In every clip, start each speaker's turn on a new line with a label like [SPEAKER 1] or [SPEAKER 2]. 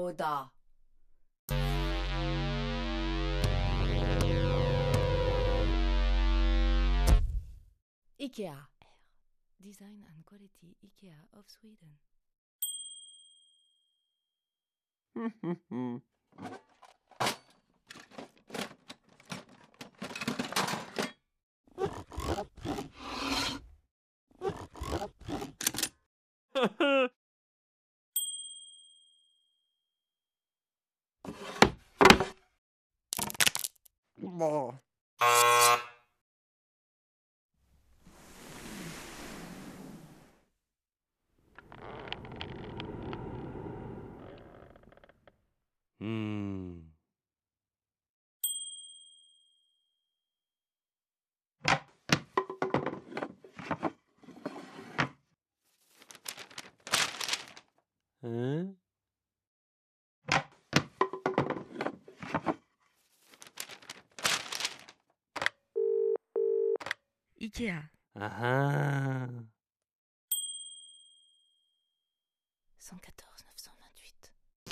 [SPEAKER 1] 나오다. IKEA. Design and Quality IKEA of Sweden.
[SPEAKER 2] Hein?
[SPEAKER 1] IKEA.
[SPEAKER 2] Ah.
[SPEAKER 1] 114 928.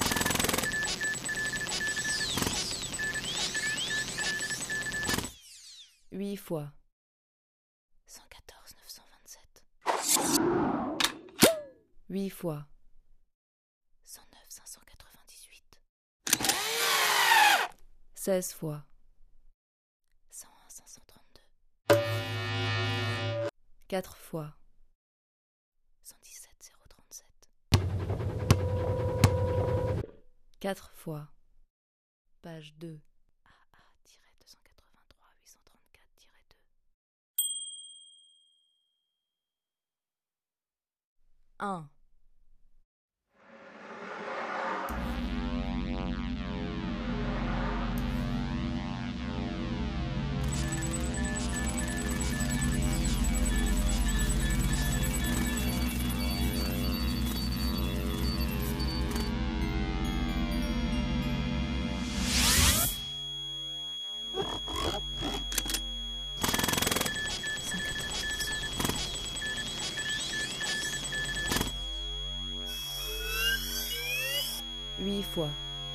[SPEAKER 1] 8 fois. 114 927. 8 fois. 109 598. 16 fois. 101 532. 4 fois. 117 037. 4 fois. Page 2. AA-283 834-2. 1. Huit fois.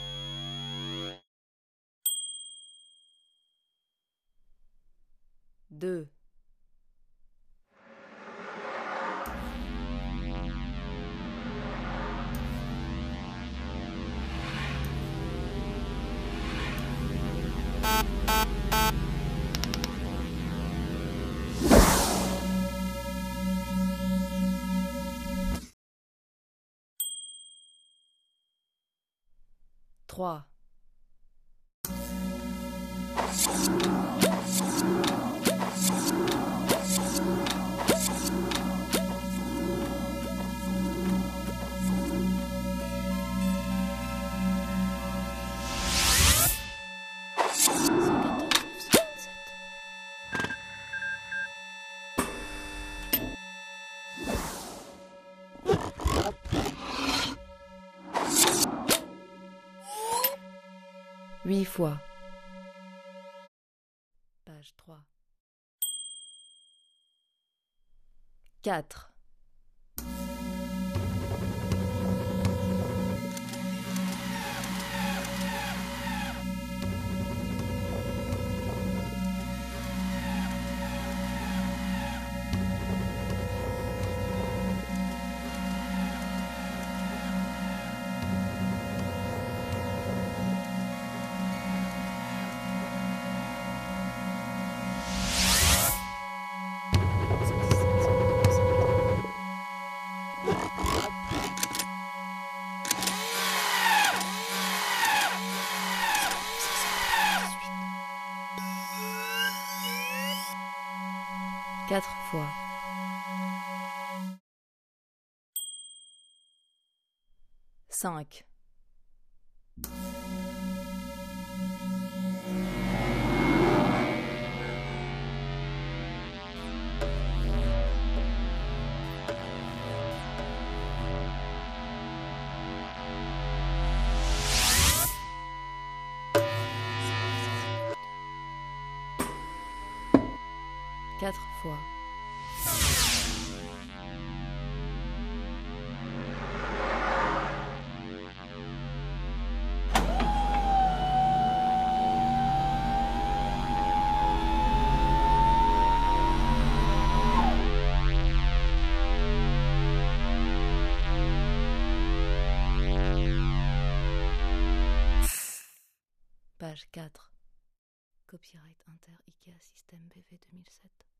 [SPEAKER 1] 2. 3. 8 fois. Page 3. 4. 4 fois. 5. 4 fois. 5. Page 4. Copyright Inter Ikea Système BV 2007.